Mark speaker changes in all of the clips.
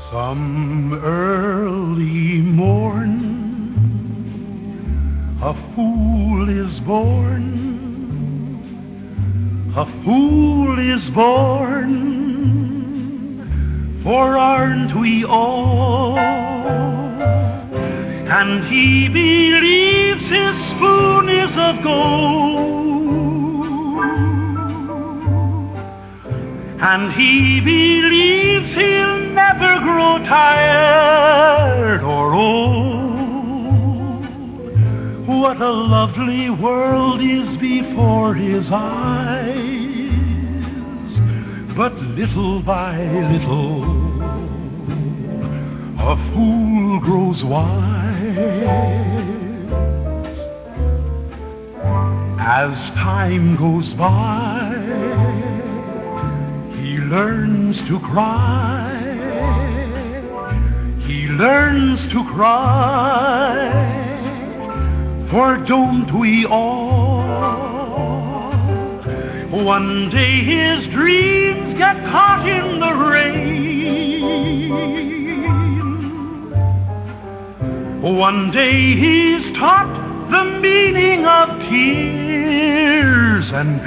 Speaker 1: Some early morn, a fool is born, a fool is born, for aren't we all? And he believes his spoon is of gold, and he believes he'll never grow tired or old. What a lovely world is before his eyes, but little by little a fool grows wise. As time goes by, he learns to cry, he learns to cry, for don't we all? One day his dreams get caught in the rain. One day he's taught the meaning of tears and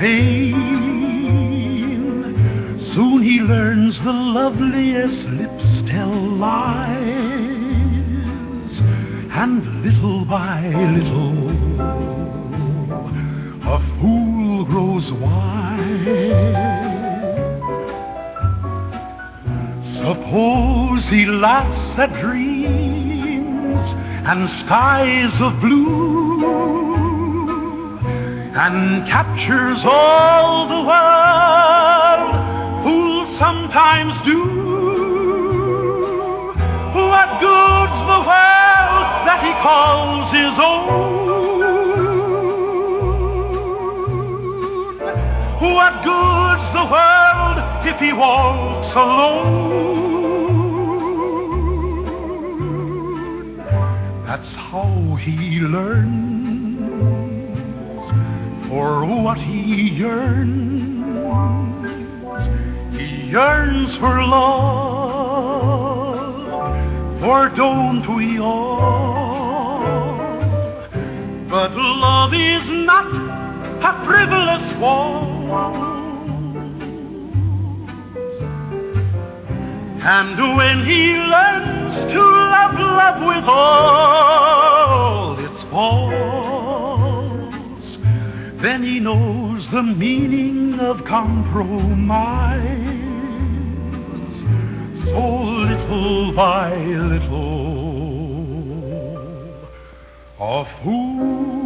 Speaker 1: pain. Soon he learns the loveliest lips tell lies, and little by little a fool grows wise. Suppose he laughs at dreams and skies of blue, and captures all the world. Fools sometimes do. What good's the world that he calls his own? What good's the world if he walks alone? That's how he learns, for what he yearns. He yearns for love, for don't we all? But love is not a frivolous waltz, and when he learns to love with all its faults, then he knows the meaning of compromise. So little by little a fool